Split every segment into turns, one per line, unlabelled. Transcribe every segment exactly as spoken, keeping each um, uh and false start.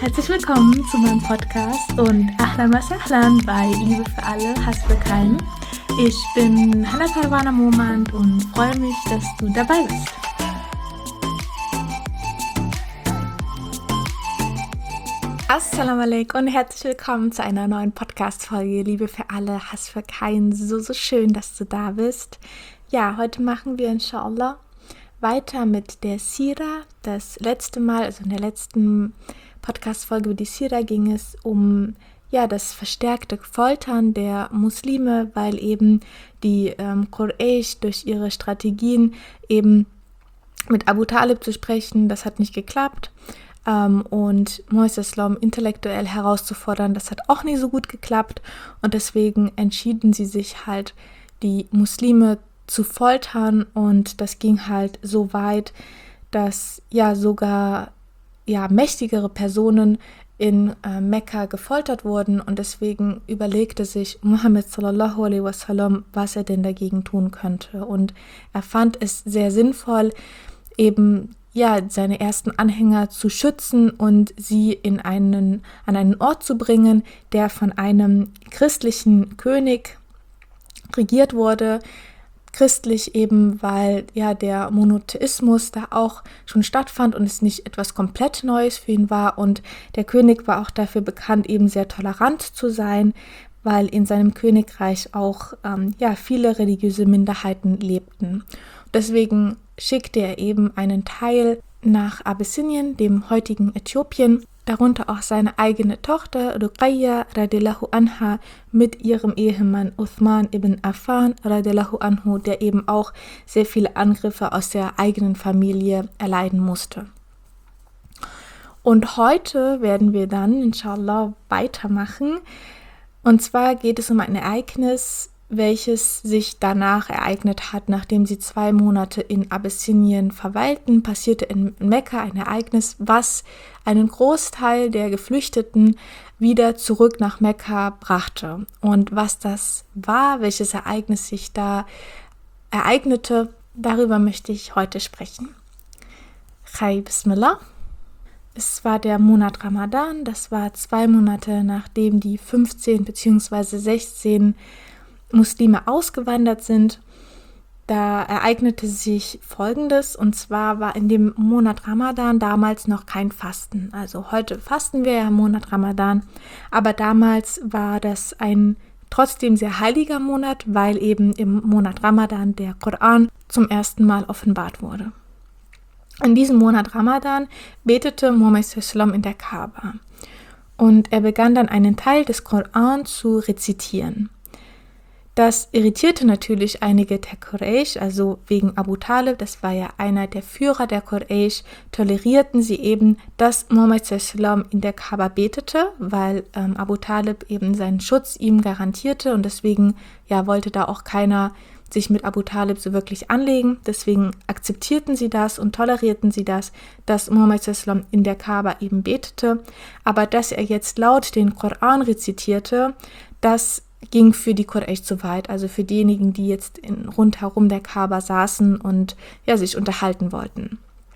Herzlich willkommen zu meinem Podcast und Ahlan wa Sahlan bei Liebe für alle, Hass für keinen. Ich bin Hannah Parwana Momand und freue mich, dass du dabei bist. Assalamu alaikum und herzlich willkommen zu einer neuen Podcast-Folge Liebe für alle, Hass für keinen. So, so schön, dass du da bist. Ja, heute machen wir inshallah weiter mit der Sira. Das letzte Mal, also in der letzten Podcast-Folge über die Sira ging es um ja, das verstärkte Foltern der Muslime, weil eben die ähm, Quraysh durch ihre Strategien eben mit Abu Talib zu sprechen, das hat nicht geklappt. Ähm, und Mohammed intellektuell herauszufordern, das hat auch nicht so gut geklappt. Und deswegen entschieden sie sich halt, die Muslime zu foltern. Und das ging halt so weit, dass ja sogar ja, mächtigere Personen in äh, Mekka gefoltert wurden und deswegen überlegte sich Muhammad sallallahu alaihi wasallam, was er denn dagegen tun könnte, und er fand es sehr sinnvoll, eben ja seine ersten Anhänger zu schützen und sie in einen, an einen Ort zu bringen, der von einem christlichen König regiert wurde. Christlich eben, weil ja der Monotheismus da auch schon stattfand und es nicht etwas komplett Neues für ihn war, und der König war auch dafür bekannt, eben sehr tolerant zu sein, weil in seinem Königreich auch ähm, ja viele religiöse Minderheiten lebten. Deswegen schickte er eben einen Teil nach Abyssinien, dem heutigen Äthiopien, darunter auch seine eigene Tochter Ruqayya radiallahu anha mit ihrem Ehemann Uthman ibn Affan radiallahu anhu, der eben auch sehr viele Angriffe aus der eigenen Familie erleiden musste. Und heute werden wir dann inshallah weitermachen. Und zwar geht es um ein Ereignis, welches sich danach ereignet hat, nachdem sie zwei Monate in Abyssinien verweilten, passierte in Mekka ein Ereignis, was einen Großteil der Geflüchteten wieder zurück nach Mekka brachte. Und was das war, welches Ereignis sich da ereignete, darüber möchte ich heute sprechen. Chai Bismillah. Es war der Monat Ramadan, das war zwei Monate nachdem die fünfzehn bzw. sechzehn Muslime ausgewandert sind. Da ereignete sich Folgendes, und zwar war in dem Monat Ramadan damals noch kein Fasten. Also heute fasten wir ja im Monat Ramadan, aber damals war das ein trotzdem sehr heiliger Monat, weil eben im Monat Ramadan der Koran zum ersten Mal offenbart wurde. In diesem Monat Ramadan betete Muhammad in der Kaaba und er begann dann einen Teil des Koran zu rezitieren. Das irritierte natürlich einige der Quraysh, also wegen Abu Talib, das war ja einer der Führer der Quraysh, tolerierten sie eben, dass Muhammad in der Kaaba betete, weil ähm, Abu Talib eben seinen Schutz ihm garantierte, und deswegen ja, wollte da auch keiner sich mit Abu Talib so wirklich anlegen. Deswegen akzeptierten sie das und tolerierten sie das, dass Muhammad in der Kaaba eben betete, aber dass er jetzt laut den Koran rezitierte, das ging für die Quraysh zu weit, also für diejenigen, die jetzt in, rundherum der Kaaba saßen und ja, sich unterhalten wollten.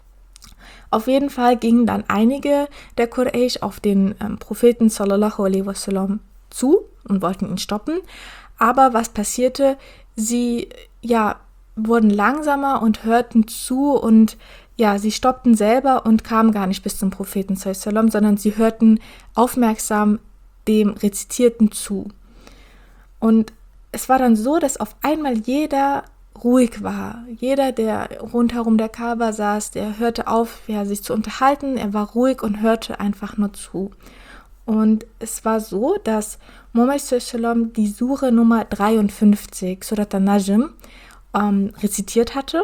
Auf jeden Fall gingen dann einige der Quraysh auf den ähm, Propheten sallallahu alaihi wasallam zu und wollten ihn stoppen, aber was passierte? Sie ja, wurden langsamer und hörten zu, und ja, sie stoppten selber und kamen gar nicht bis zum Propheten sallallahu alaihi wasallam, sondern sie hörten aufmerksam dem Rezitierten zu. Und es war dann so, dass auf einmal jeder ruhig war. Jeder, der rundherum der Kaaba saß, der hörte auf, ja, sich zu unterhalten. Er war ruhig und hörte einfach nur zu. Und es war so, dass Muhammad die Sure Nummer dreiundfünfzig, Surat an-Najm, ähm, rezitiert hatte.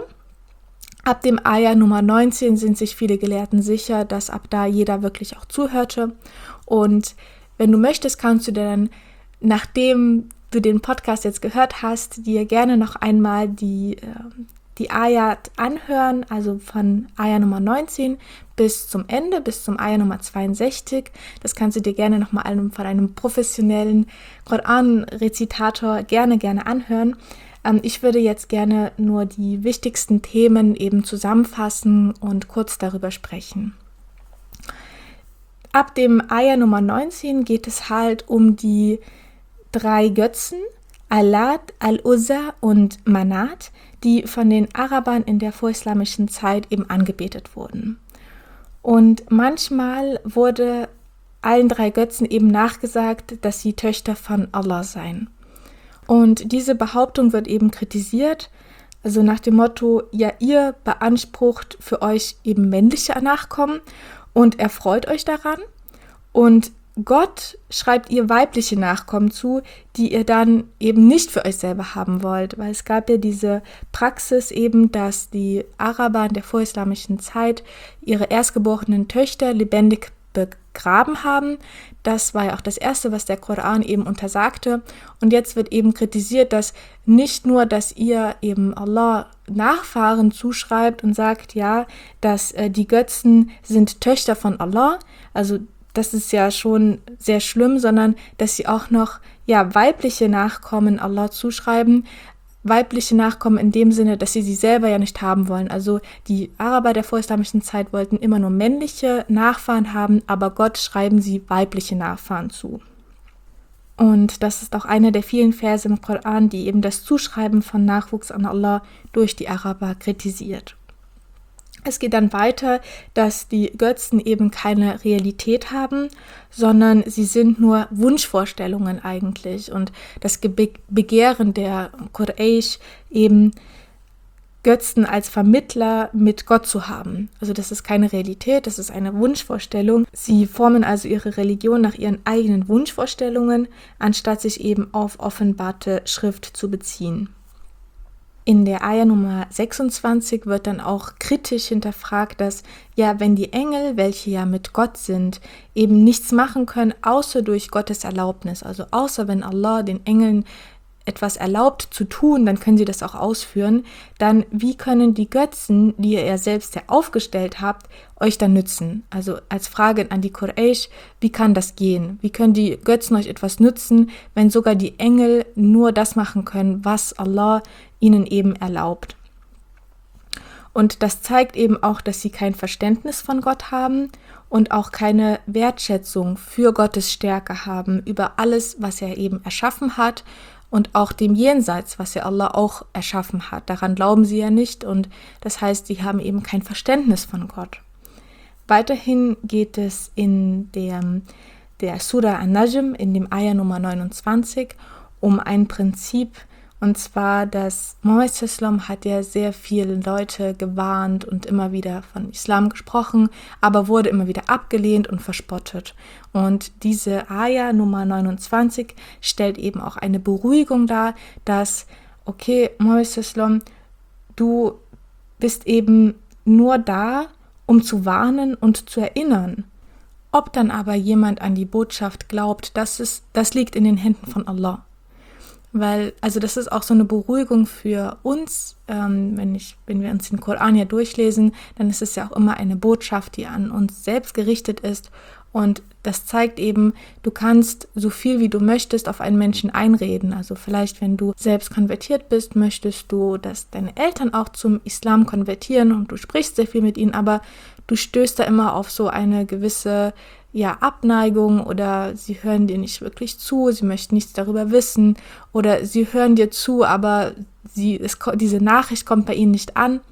Ab dem Ayah Nummer neunzehn sind sich viele Gelehrten sicher, dass ab da jeder wirklich auch zuhörte. Und wenn du möchtest, kannst du dir dann, nachdem du den Podcast jetzt gehört hast, dir gerne noch einmal die, äh, die Ayat anhören, also von Ayah Nummer neunzehn bis zum Ende, bis zum Ayah Nummer zweiundsechzig. Das kannst du dir gerne nochmal einem, von einem professionellen Koran-Rezitator gerne, gerne anhören. Ähm, ich würde jetzt gerne nur die wichtigsten Themen eben zusammenfassen und kurz darüber sprechen. ab dem Ayah Nummer neunzehn geht es halt um die drei Götzen, Al-Lat, Al-Uzza und Manat, die von den Arabern in der vorislamischen Zeit eben angebetet wurden. Und manchmal wurde allen drei Götzen eben nachgesagt, dass sie Töchter von Allah seien. Und diese Behauptung wird eben kritisiert, also nach dem Motto, ja, ihr beansprucht für euch eben männliche Nachkommen und erfreut euch daran, und Gott schreibt ihr weibliche Nachkommen zu, die ihr dann eben nicht für euch selber haben wollt, weil es gab ja diese Praxis eben, dass die Araber in der vorislamischen Zeit ihre erstgeborenen Töchter lebendig begraben haben. Das war ja auch das Erste, was der Koran eben untersagte. Und jetzt wird eben kritisiert, dass nicht nur, dass ihr eben Allah Nachfahren zuschreibt und sagt, ja, dass äh, die Götzen sind Töchter von Allah, also das ist ja schon sehr schlimm, sondern dass sie auch noch ja, weibliche Nachkommen Allah zuschreiben. Weibliche Nachkommen in dem Sinne, dass sie sie selber ja nicht haben wollen. Also die Araber der vorislamischen Zeit wollten immer nur männliche Nachfahren haben, aber Gott schreiben sie weibliche Nachfahren zu. Und das ist auch einer der vielen Verse im Koran, die eben das Zuschreiben von Nachwuchs an Allah durch die Araber kritisiert. Es geht dann weiter, dass die Götzen eben keine Realität haben, sondern sie sind nur Wunschvorstellungen eigentlich. Und das Be- Begehren der Quraysh eben Götzen als Vermittler mit Gott zu haben. Also das ist keine Realität, das ist eine Wunschvorstellung. Sie formen also ihre Religion nach ihren eigenen Wunschvorstellungen, anstatt sich eben auf offenbarte Schrift zu beziehen. In der Ayah Nummer sechsundzwanzig wird dann auch kritisch hinterfragt, dass ja, wenn die Engel, welche ja mit Gott sind, eben nichts machen können, außer durch Gottes Erlaubnis, also außer wenn Allah den Engeln etwas erlaubt zu tun, dann können sie das auch ausführen, dann wie können die Götzen, die ihr selbst ja aufgestellt habt, euch dann nützen? Also als Frage an die Quraysh, wie kann das gehen? Wie können die Götzen euch etwas nützen, wenn sogar die Engel nur das machen können, was Allah ihnen eben erlaubt? Und das zeigt eben auch, dass sie kein Verständnis von Gott haben und auch keine Wertschätzung für Gottes Stärke haben über alles, was er eben erschaffen hat, und auch dem Jenseits, was ja Allah auch erschaffen hat. Daran glauben sie ja nicht, und das heißt, sie haben eben kein Verständnis von Gott. Weiterhin geht es in der, der Surah An-Najm, in dem Ayah Nummer neunundzwanzig, um ein Prinzip, und zwar, dass Mohammed Sallam hat ja sehr viele Leute gewarnt und immer wieder von Islam gesprochen, aber wurde immer wieder abgelehnt und verspottet. Und diese Ayah Nummer neunundzwanzig stellt eben auch eine Beruhigung dar, dass, okay, Mohammed Sallam, du bist eben nur da, um zu warnen und zu erinnern. Ob dann aber jemand an die Botschaft glaubt, das ist, das liegt in den Händen von Allah. Weil, also das ist auch so eine Beruhigung für uns, ähm, wenn, ich, wenn wir uns den Koran ja durchlesen, dann ist es ja auch immer eine Botschaft, die an uns selbst gerichtet ist, und das zeigt eben, du kannst so viel wie du möchtest auf einen Menschen einreden. Also vielleicht, wenn du selbst konvertiert bist, möchtest du, dass deine Eltern auch zum Islam konvertieren und du sprichst sehr viel mit ihnen, aber du stößt da immer auf so eine gewisse ja, Abneigung, oder sie hören dir nicht wirklich zu, sie möchten nichts darüber wissen, oder sie hören dir zu, aber sie, es, diese Nachricht kommt bei ihnen nicht an.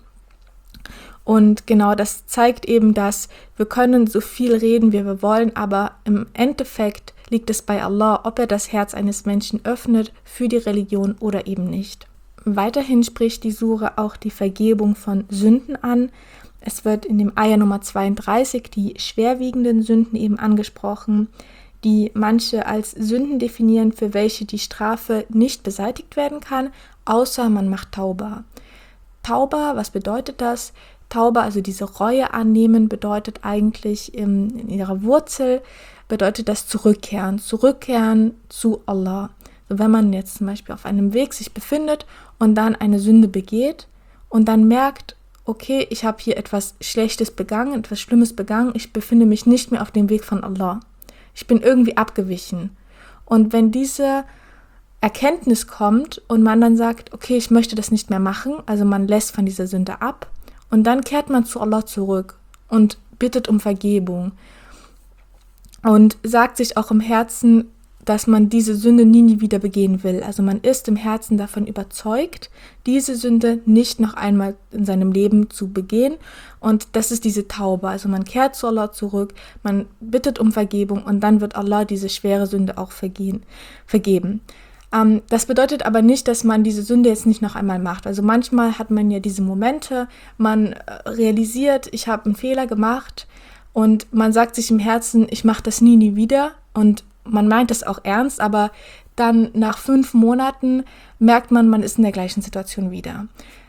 Und genau das zeigt eben, dass wir können so viel reden, wie wir wollen, aber im Endeffekt liegt es bei Allah, ob er das Herz eines Menschen öffnet für die Religion oder eben nicht. Weiterhin spricht die Sure auch die Vergebung von Sünden an. Es wird in dem Ayah Nummer zweiunddreißig die schwerwiegenden Sünden eben angesprochen, die manche als Sünden definieren, für welche die Strafe nicht beseitigt werden kann, außer man macht Tauba. Tauba, was bedeutet das? Tauba, also diese Reue annehmen, bedeutet eigentlich in, in ihrer Wurzel, bedeutet das Zurückkehren, Zurückkehren zu Allah. Also wenn man jetzt zum Beispiel auf einem Weg sich befindet und dann eine Sünde begeht und dann merkt, okay, ich habe hier etwas Schlechtes begangen, etwas Schlimmes begangen, ich befinde mich nicht mehr auf dem Weg von Allah. Ich bin irgendwie abgewichen. Und wenn diese Erkenntnis kommt und man dann sagt, okay, ich möchte das nicht mehr machen, also man lässt von dieser Sünde ab, und dann kehrt man zu Allah zurück und bittet um Vergebung. und sagt sich auch im Herzen, dass man diese Sünde nie, nie wieder begehen will. Also man ist im Herzen davon überzeugt, diese Sünde nicht noch einmal in seinem Leben zu begehen. Und das ist diese Taube. Also man kehrt zu Allah zurück, man bittet um Vergebung und dann wird Allah diese schwere Sünde auch vergehen, vergeben. Ähm, das bedeutet aber nicht, dass man diese Sünde jetzt nicht noch einmal macht. Also manchmal hat man ja diese Momente, man realisiert, ich habe einen Fehler gemacht und man sagt sich im Herzen, ich mache das nie, nie wieder und man meint das auch ernst, aber dann nach fünf Monaten merkt man, man ist in der gleichen Situation wieder.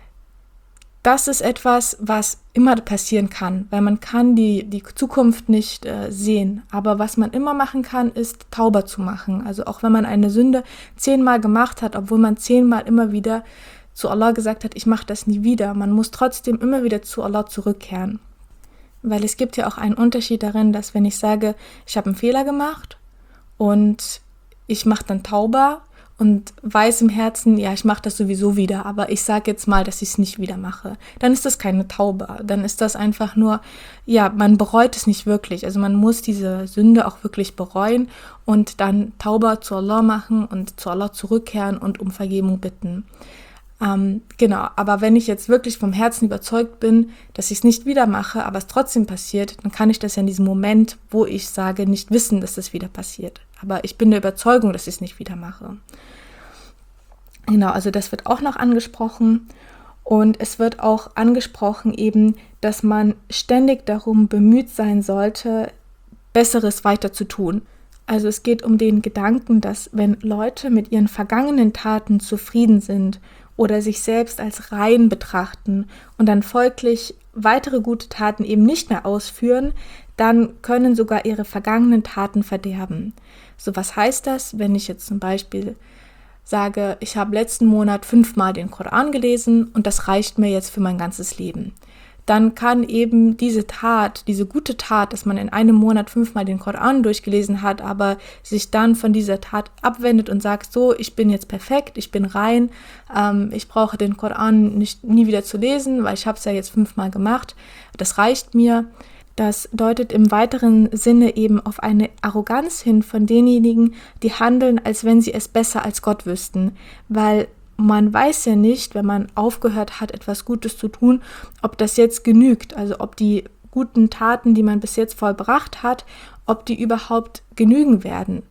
Das ist etwas, was immer passieren kann, weil man kann die, die Zukunft nicht äh, sehen. Aber was man immer machen kann, ist tauber zu machen. Also auch wenn man eine Sünde zehnmal gemacht hat, obwohl man zehnmal immer wieder zu Allah gesagt hat, ich mache das nie wieder. Man muss trotzdem immer wieder zu Allah zurückkehren. Weil es gibt ja auch einen Unterschied darin, dass wenn ich sage, ich habe einen Fehler gemacht, und ich mache dann Tauba und weiß im Herzen, ja, ich mache das sowieso wieder, aber ich sage jetzt mal, dass ich es nicht wieder mache. Dann ist das keine Tauba. Dann ist das einfach nur, ja, man bereut es nicht wirklich. Also man muss diese Sünde auch wirklich bereuen und dann Tauba zu Allah machen und zu Allah zurückkehren und um Vergebung bitten. Ähm, genau, aber wenn ich jetzt wirklich vom Herzen überzeugt bin, dass ich es nicht wieder mache, aber es trotzdem passiert, dann kann ich das ja in diesem Moment, wo ich sage, nicht wissen, dass das wieder passiert. Aber ich bin der Überzeugung, dass ich es nicht wieder mache. Genau, also das wird auch noch angesprochen. Und es wird auch angesprochen eben, dass man ständig darum bemüht sein sollte, Besseres weiter zu tun. Also es geht um den Gedanken, dass wenn Leute mit ihren vergangenen Taten zufrieden sind oder sich selbst als rein betrachten und dann folglich weitere gute Taten eben nicht mehr ausführen, dann können sogar ihre vergangenen Taten verderben. So, was heißt das, wenn ich jetzt zum Beispiel sage, ich habe letzten Monat fünfmal den Koran gelesen und das reicht mir jetzt für mein ganzes Leben? Dann kann eben diese Tat, diese gute Tat, dass man in einem Monat fünfmal den Koran durchgelesen hat, aber sich dann von dieser Tat abwendet und sagt, so, ich bin jetzt perfekt, ich bin rein, ähm, ich brauche den Koran nicht, nie wieder zu lesen, weil ich habe es ja jetzt fünfmal gemacht, das reicht mir. Das deutet im weiteren Sinne eben auf eine Arroganz hin von denjenigen, die handeln, als wenn sie es besser als Gott wüssten, weil man weiß ja nicht, wenn man aufgehört hat, etwas Gutes zu tun, ob das jetzt genügt, also ob die guten Taten, die man bis jetzt vollbracht hat, ob die überhaupt genügen werden.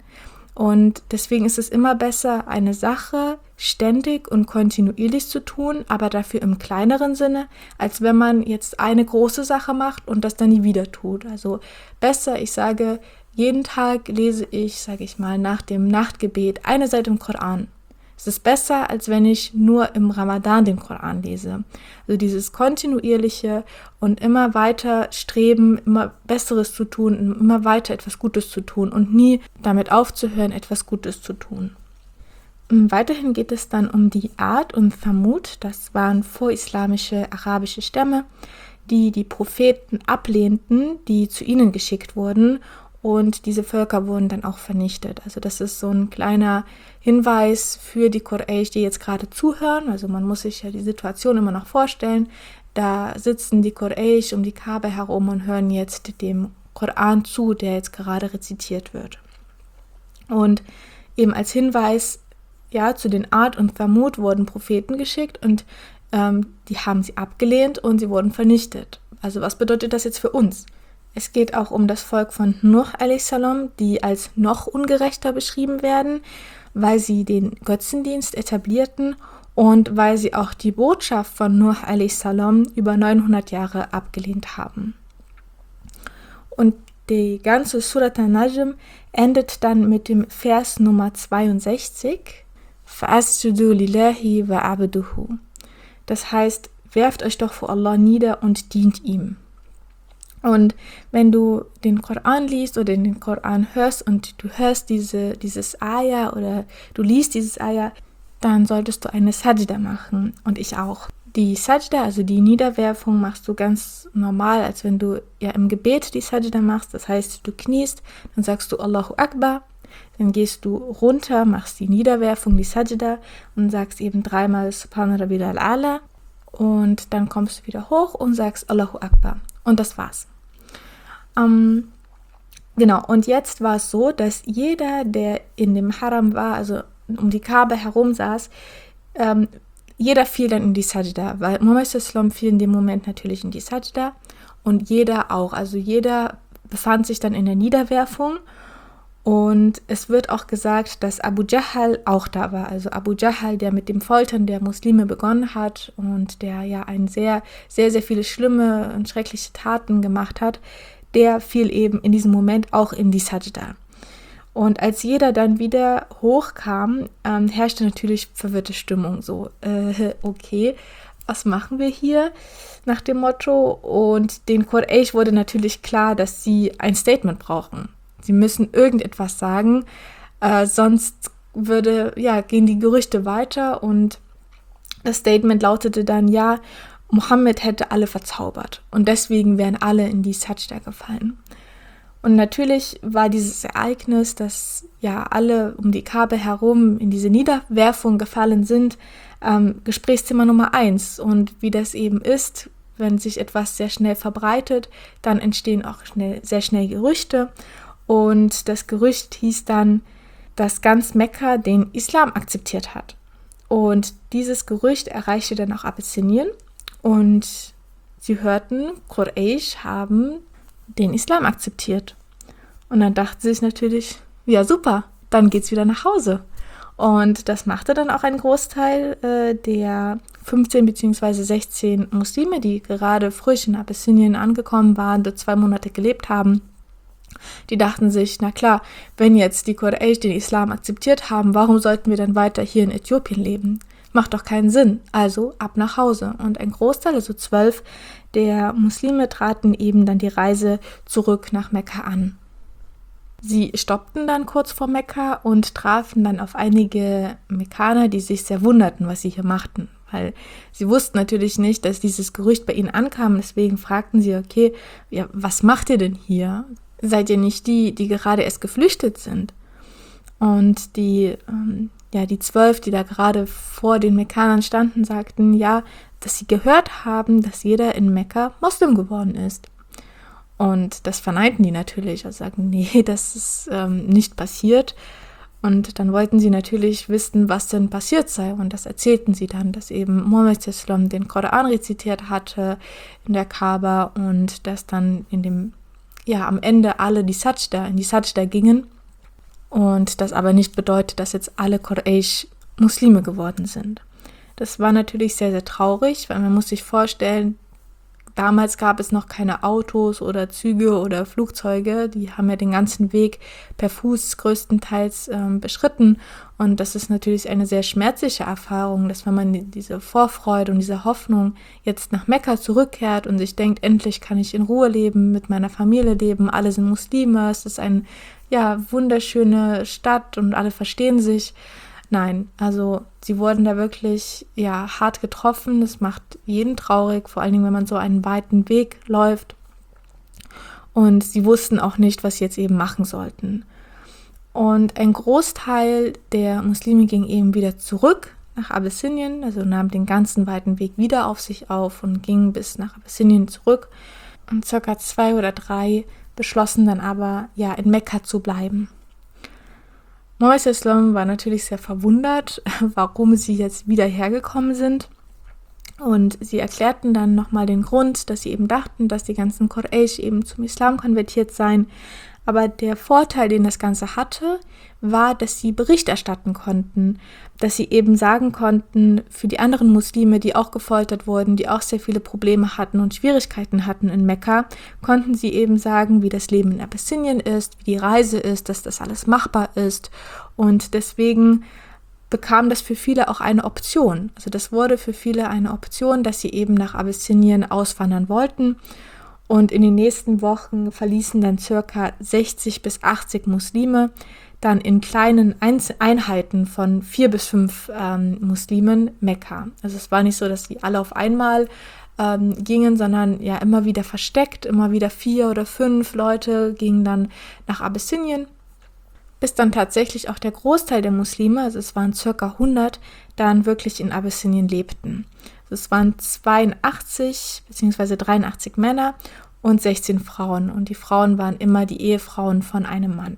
Und deswegen ist es immer besser, eine Sache ständig und kontinuierlich zu tun, aber dafür im kleineren Sinne, als wenn man jetzt eine große Sache macht und das dann nie wieder tut. Also besser, ich sage, jeden Tag lese ich, sage ich mal, nach dem Nachtgebet eine Seite im Koran. Es ist besser, als wenn ich nur im Ramadan den Koran lese. Also dieses kontinuierliche und immer weiter streben, immer Besseres zu tun, immer weiter etwas Gutes zu tun und nie damit aufzuhören, etwas Gutes zu tun. Weiterhin geht es dann um die Ad und Thamud. Das waren vorislamische arabische Stämme, die die Propheten ablehnten, die zu ihnen geschickt wurden. Und diese Völker wurden dann auch vernichtet. Also das ist so ein kleiner Hinweis für die Quraysh, die jetzt gerade zuhören. Also man muss sich ja die Situation immer noch vorstellen. Da sitzen die Quraysh um die Kaaba herum und hören jetzt dem Koran zu, der jetzt gerade rezitiert wird. Und eben als Hinweis, ja, zu den Ad und Thamud wurden Propheten geschickt und ähm, die haben sie abgelehnt und sie wurden vernichtet. Also was bedeutet das jetzt für uns? Es geht auch um das Volk von Nuh a.s., die als noch ungerechter beschrieben werden, weil sie den Götzendienst etablierten und weil sie auch die Botschaft von Nuh a.s. über neunhundert Jahre abgelehnt haben. Und die ganze Surat an-Najm endet dann mit dem Vers Nummer zweiundsechzig, فَأَسْجُدُوا لِلَّهِ وَعَبُدُهُ. Das heißt, werft euch doch vor Allah nieder und dient ihm. Und wenn du den Koran liest oder den Koran hörst und du hörst diese, dieses Ayah oder du liest dieses Ayah, dann solltest du eine Sajda machen und ich auch. Die Sajda, also die Niederwerfung, machst du ganz normal, als wenn du ja im Gebet die Sajda machst. Das heißt, du kniest, dann sagst du Allahu Akbar, dann gehst du runter, machst die Niederwerfung, die Sajda und sagst eben dreimal Subhana Rabbil al-Ala und dann kommst du wieder hoch und sagst Allahu Akbar. Und das war's. Ähm, Genau, und jetzt war es so, dass jeder, der in dem Haram war, also um die Kaaba herum saß, ähm, jeder fiel dann in die Sajda, weil Muhammad sallam fiel in dem Moment natürlich in die Sajda und jeder auch, also jeder befand sich dann in der Niederwerfung. Und es wird auch gesagt, dass Abu Jahl auch da war. Also Abu Jahl, der mit dem Foltern der Muslime begonnen hat und der ja ein sehr, sehr, sehr viele schlimme und schreckliche Taten gemacht hat, der fiel eben in diesem Moment auch in die Sajda. Und als jeder dann wieder hochkam, ähm, herrschte natürlich verwirrte Stimmung. So, äh, okay, was machen wir hier? Nach dem Motto. Und den Quraysh wurde natürlich klar, dass sie ein Statement brauchen. Sie müssen irgendetwas sagen, äh, sonst würde, ja, gehen die Gerüchte weiter und das Statement lautete dann, ja, Mohammed hätte alle verzaubert und deswegen wären alle in die Sajda gefallen. Und natürlich war dieses Ereignis, dass ja alle um die Kaaba herum in diese Niederwerfung gefallen sind, ähm, Gesprächsthema Nummer eins. Und wie das eben ist, wenn sich etwas sehr schnell verbreitet, dann entstehen auch schnell, sehr schnell Gerüchte. Und das Gerücht hieß dann, dass ganz Mekka den Islam akzeptiert hat. Und dieses Gerücht erreichte dann auch Abyssinien. Und sie hörten, Quraysh haben den Islam akzeptiert. Und dann dachten sie sich natürlich, ja super, dann geht's wieder nach Hause. Und das machte dann auch ein Großteil äh, der fünfzehn bzw. sechzehn Muslime, die gerade frisch in Abyssinien angekommen waren, dort zwei Monate gelebt haben. Die dachten sich, na klar, wenn jetzt die Quraysh den Islam akzeptiert haben, warum sollten wir dann weiter hier in Äthiopien leben? Macht doch keinen Sinn. Also ab nach Hause. Und ein Großteil, also zwölf der Muslime, traten eben dann die Reise zurück nach Mekka an. Sie stoppten dann kurz vor Mekka und trafen dann auf einige Mekkaner, die sich sehr wunderten, was sie hier machten. Weil sie wussten natürlich nicht, dass dieses Gerücht bei ihnen ankam. Deswegen fragten sie, okay, ja, was macht ihr denn hier? Seid ihr nicht die, die gerade erst geflüchtet sind? Und die, ähm, ja, die zwölf, die da gerade vor den Mekkanern standen, sagten, ja, dass sie gehört haben, dass jeder in Mekka Moslem geworden ist. Und das verneinten die natürlich, also sagen, nee, das ist ähm, nicht passiert. Und dann wollten sie natürlich wissen, was denn passiert sei. Und das erzählten sie dann, dass eben Muhammad sallam den Koran rezitiert hatte in der Kaaba und dass dann in dem, ja, am Ende alle die Sajda, in die Sajda gingen. Und das aber nicht bedeutet, dass jetzt alle Quraysh Muslime geworden sind. Das war natürlich sehr, sehr traurig, weil man muss sich vorstellen, damals gab es noch keine Autos oder Züge oder Flugzeuge. Die haben ja den ganzen Weg per Fuß größtenteils ähm, beschritten. Und das ist natürlich eine sehr schmerzliche Erfahrung, dass wenn man diese Vorfreude und diese Hoffnung jetzt nach Mekka zurückkehrt und sich denkt, endlich kann ich in Ruhe leben, mit meiner Familie leben, alle sind Muslime, es ist eine ja, wunderschöne Stadt und alle verstehen sich. Nein, also sie wurden da wirklich ja hart getroffen. Das macht jeden traurig, vor allen Dingen, wenn man so einen weiten Weg läuft. Und sie wussten auch nicht, was sie jetzt eben machen sollten. Und ein Großteil der Muslime ging eben wieder zurück nach Abyssinien, also nahm den ganzen weiten Weg wieder auf sich auf und ging bis nach Abyssinien zurück. Und circa zwei oder drei beschlossen dann aber, ja, in Mekka zu bleiben. Muhammad sallam war natürlich sehr verwundert, warum sie jetzt wieder hergekommen sind. Und sie erklärten dann nochmal den Grund, dass sie eben dachten, dass die ganzen Quraysh eben zum Islam konvertiert seien. Aber der Vorteil, den das Ganze hatte, war, dass sie Bericht erstatten konnten, dass sie eben sagen konnten, für die anderen Muslime, die auch gefoltert wurden, die auch sehr viele Probleme hatten und Schwierigkeiten hatten in Mekka, konnten sie eben sagen, wie das Leben in Abyssinien ist, wie die Reise ist, dass das alles machbar ist. Und deswegen bekam das für viele auch eine Option. Also das wurde für viele eine Option, dass sie eben nach Abyssinien auswandern wollten. Und in den nächsten Wochen verließen dann circa sechzig bis achtzig Muslime dann in kleinen Einheiten von vier bis fünf ähm, Muslimen Mekka. Also es war nicht so, dass sie alle auf einmal ähm, gingen, sondern ja immer wieder versteckt, immer wieder vier oder fünf Leute gingen dann nach Abyssinien, bis dann tatsächlich auch der Großteil der Muslime, also es waren circa hundert, dann wirklich in Abyssinien lebten. Es waren zweiundachtzig bzw. dreiundachtzig Männer und sechzehn Frauen. Und die Frauen waren immer die Ehefrauen von einem Mann.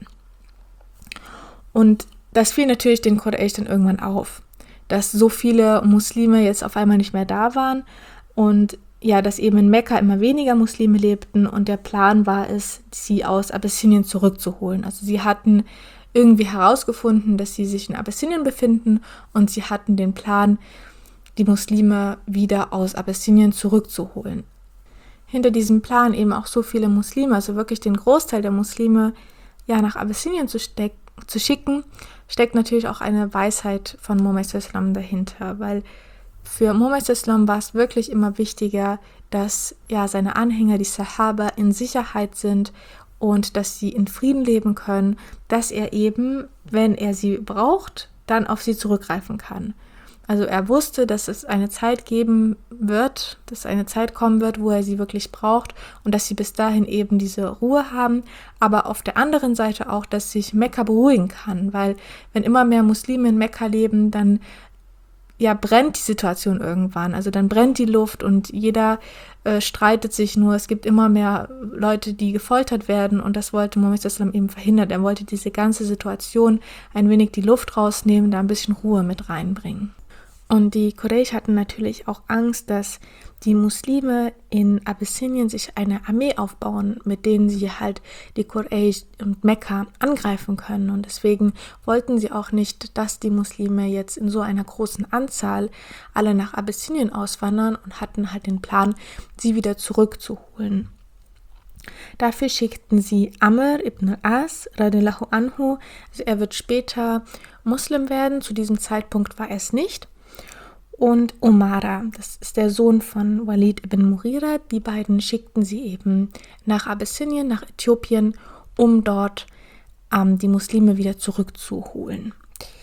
Und das fiel natürlich den Quraysh dann irgendwann auf, dass so viele Muslime jetzt auf einmal nicht mehr da waren und ja, dass eben in Mekka immer weniger Muslime lebten und der Plan war es, sie aus Abyssinien zurückzuholen. Also sie hatten irgendwie herausgefunden, dass sie sich in Abyssinien befinden und sie hatten den Plan, die Muslime wieder aus Abyssinien zurückzuholen. Hinter diesem Plan eben auch so viele Muslime, also wirklich den Großteil der Muslime ja nach Abyssinien zu, steck, zu schicken, steckt natürlich auch eine Weisheit von Muhammad sallallahu alaihi wasallam dahinter, weil für Muhammad sallallahu alaihi wasallam war es wirklich immer wichtiger, dass ja seine Anhänger, die Sahaba, in Sicherheit sind und dass sie in Frieden leben können, dass er eben, wenn er sie braucht, dann auf sie zurückgreifen kann. Also er wusste, dass es eine Zeit geben wird, dass eine Zeit kommen wird, wo er sie wirklich braucht und dass sie bis dahin eben diese Ruhe haben, aber auf der anderen Seite auch, dass sich Mekka beruhigen kann, weil wenn immer mehr Muslime in Mekka leben, dann ja, brennt die Situation irgendwann, also dann brennt die Luft und jeder äh, streitet sich nur, es gibt immer mehr Leute, die gefoltert werden und das wollte Muhammad sallallahu alaihi wasallam eben verhindern. Er wollte diese ganze Situation ein wenig die Luft rausnehmen, da ein bisschen Ruhe mit reinbringen. Und die Quraysh hatten natürlich auch Angst, dass die Muslime in Abyssinien sich eine Armee aufbauen, mit denen sie halt die Quraysh und Mekka angreifen können. Und deswegen wollten sie auch nicht, dass die Muslime jetzt in so einer großen Anzahl alle nach Abyssinien auswandern und hatten halt den Plan, sie wieder zurückzuholen. Dafür schickten sie Amr ibn al-As radiallahu anhu, also er wird später Muslim werden, zu diesem Zeitpunkt war er es nicht. Und Umara, das ist der Sohn von Walid ibn Mughira. Die beiden schickten sie eben nach Abyssinien, nach Äthiopien, um dort ähm, die Muslime wieder zurückzuholen.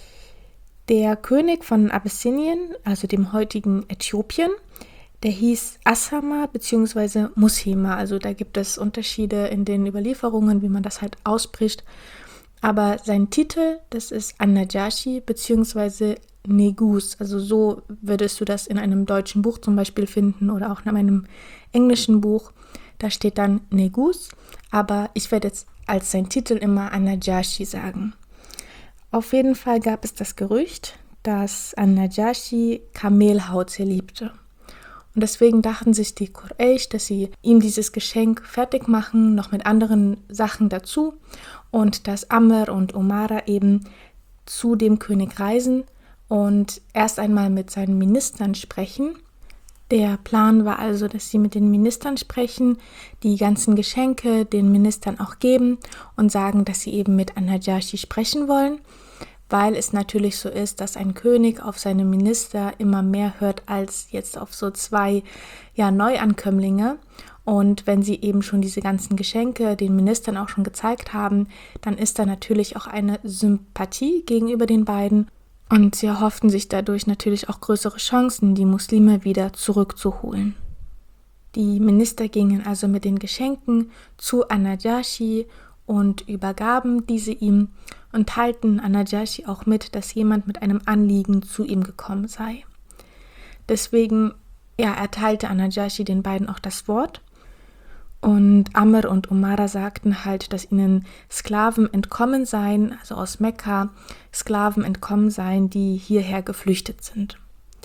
Der König von Abyssinien, also dem heutigen Äthiopien, der hieß Ashama bzw. Mushima. Also da gibt es Unterschiede in den Überlieferungen, wie man das halt ausspricht. Aber sein Titel, das ist An-Najashi bzw. Negus, also so würdest du das in einem deutschen Buch zum Beispiel finden oder auch in einem englischen Buch. Da steht dann Negus, aber ich werde jetzt als sein Titel immer An-Najashi sagen. Auf jeden Fall gab es das Gerücht, dass An-Najashi Kamelhaut sehr liebte. Und deswegen dachten sich die Quraysh, dass sie ihm dieses Geschenk fertig machen, noch mit anderen Sachen dazu und dass Amr und Umara eben zu dem König reisen und erst einmal mit seinen Ministern sprechen. Der Plan war also, dass sie mit den Ministern sprechen, die ganzen Geschenke den Ministern auch geben und sagen, dass sie eben mit An-Najashi sprechen wollen, weil es natürlich so ist, dass ein König auf seine Minister immer mehr hört als jetzt auf so zwei ja, Neuankömmlinge. Und wenn sie eben schon diese ganzen Geschenke den Ministern auch schon gezeigt haben, dann ist da natürlich auch eine Sympathie gegenüber den beiden. Und sie erhofften sich dadurch natürlich auch größere Chancen, die Muslime wieder zurückzuholen. Die Minister gingen also mit den Geschenken zu An-Najashi und übergaben diese ihm und teilten An-Najashi auch mit, dass jemand mit einem Anliegen zu ihm gekommen sei. Deswegen ja, erteilte An-Najashi den beiden auch das Wort. Und Amr und Umara sagten halt, dass ihnen Sklaven entkommen seien, also aus Mekka Sklaven entkommen seien, die hierher geflüchtet sind.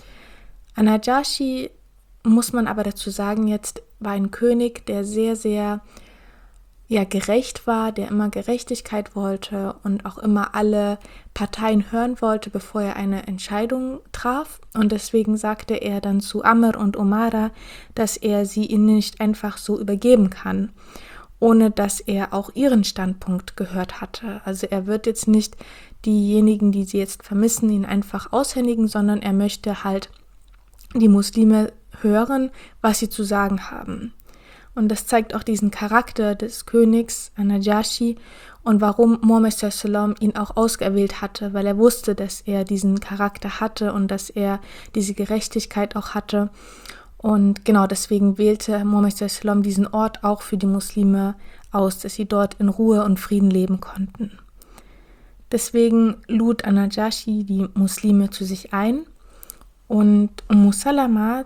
An-Najashi, muss man aber dazu sagen, jetzt war ein König, der sehr, sehr ja, gerecht war, der immer Gerechtigkeit wollte und auch immer alle Parteien hören wollte, bevor er eine Entscheidung traf. Und deswegen sagte er dann zu Amr und Umara, dass er sie ihnen nicht einfach so übergeben kann, ohne dass er auch ihren Standpunkt gehört hatte. Also er wird jetzt nicht diejenigen, die sie jetzt vermissen, ihn einfach aushändigen, sondern er möchte halt die Muslime hören, was sie zu sagen haben. Und das zeigt auch diesen Charakter des Königs An-Najashi und warum Muhammad sallallahu alaihi wasallam ihn auch ausgewählt hatte, weil er wusste, dass er diesen Charakter hatte und dass er diese Gerechtigkeit auch hatte. Und genau deswegen wählte Muhammad sallallahu alaihi wasallam diesen Ort auch für die Muslime aus, dass sie dort in Ruhe und Frieden leben konnten. Deswegen lud An-Najashi die Muslime zu sich ein und Umm Salama,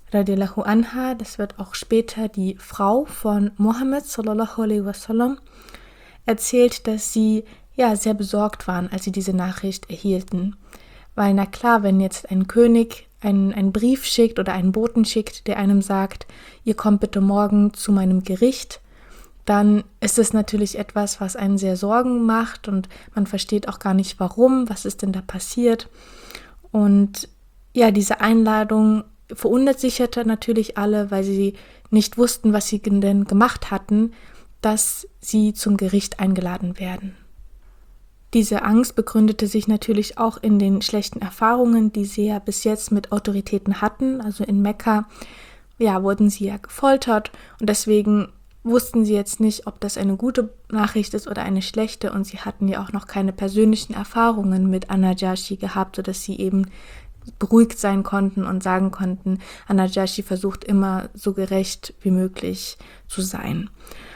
radiallahu anha, das wird auch später die Frau von Mohammed sallallahu alaihi wasallam, erzählt, dass sie ja sehr besorgt waren, als sie diese Nachricht erhielten. Weil na klar, wenn jetzt ein König einen, einen Brief schickt oder einen Boten schickt, der einem sagt, ihr kommt bitte morgen zu meinem Gericht, dann ist es natürlich etwas, was einen sehr Sorgen macht und man versteht auch gar nicht warum, was ist denn da passiert. Und ja, diese Einladung verunsicherte natürlich alle, weil sie nicht wussten, was sie denn gemacht hatten, dass sie zum Gericht eingeladen werden. Diese Angst begründete sich natürlich auch in den schlechten Erfahrungen, die sie ja bis jetzt mit Autoritäten hatten. Also in Mekka, ja, wurden sie ja gefoltert und deswegen wussten sie jetzt nicht, ob das eine gute Nachricht ist oder eine schlechte, und sie hatten ja auch noch keine persönlichen Erfahrungen mit An-Najashi gehabt, sodass sie eben beruhigt sein konnten und sagen konnten, An-Najashi versucht immer so gerecht wie möglich zu sein.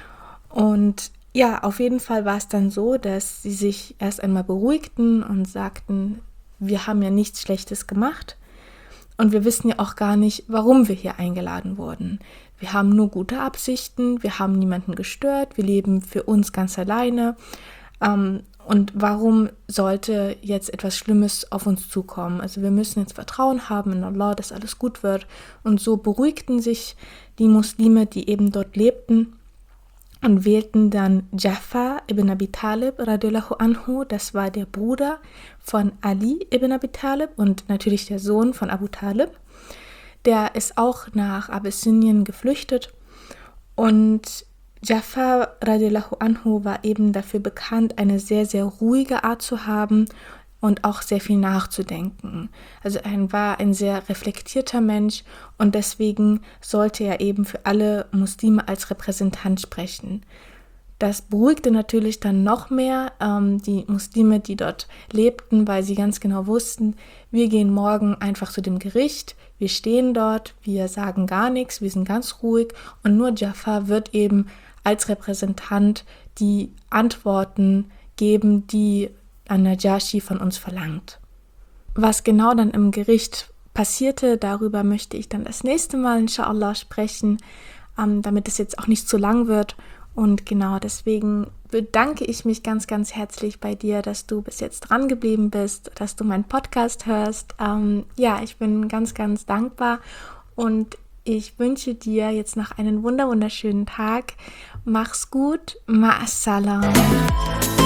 Und ja, auf jeden Fall war es dann so, dass sie sich erst einmal beruhigten und sagten, wir haben ja nichts Schlechtes gemacht und wir wissen ja auch gar nicht, warum wir hier eingeladen wurden. Wir haben nur gute Absichten, wir haben niemanden gestört, wir leben für uns ganz alleine. Ähm, und warum sollte jetzt etwas Schlimmes auf uns zukommen? Also wir müssen jetzt Vertrauen haben in Allah, dass alles gut wird. Und so beruhigten sich die Muslime, die eben dort lebten, und wählten dann Ja'far ibn Abi Talib radiallahu anhu, das war der Bruder von Ali ibn Abi Talib und natürlich der Sohn von Abu Talib. Der ist auch nach Abyssinien geflüchtet und Ja'far radiallahu anhu war eben dafür bekannt, eine sehr, sehr ruhige Art zu haben und auch sehr viel nachzudenken. Also er war ein sehr reflektierter Mensch und deswegen sollte er eben für alle Muslime als Repräsentant sprechen. Das beruhigte natürlich dann noch mehr ähm, die Muslime, die dort lebten, weil sie ganz genau wussten, wir gehen morgen einfach zu dem Gericht, wir stehen dort, wir sagen gar nichts, wir sind ganz ruhig und nur Ja'far wird eben als Repräsentant die Antworten geben, die An-Najashi von uns verlangt. Was genau dann im Gericht passierte, darüber möchte ich dann das nächste Mal inshallah sprechen, ähm, damit es jetzt auch nicht zu lang wird. Und genau deswegen bedanke ich mich ganz, ganz herzlich bei dir, dass du bis jetzt dran geblieben bist, dass du meinen Podcast hörst. Ähm, ja, ich bin ganz, ganz dankbar und ich wünsche dir jetzt noch einen wunder wunderschönen Tag. Mach's gut. Ma'assalam.